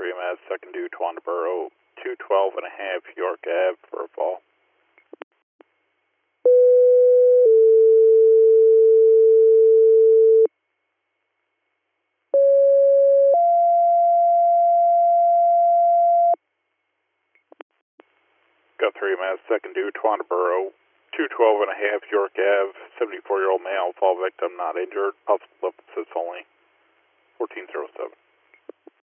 Guthrie, Mass. 2nd due Twandaboro, 212 and a half York Ave for a fall. Guthrie, Mass. 2nd due Twandaboro, 212 and a half York Ave, 74-year-old male, fall victim not injured, possible assist only, 1407.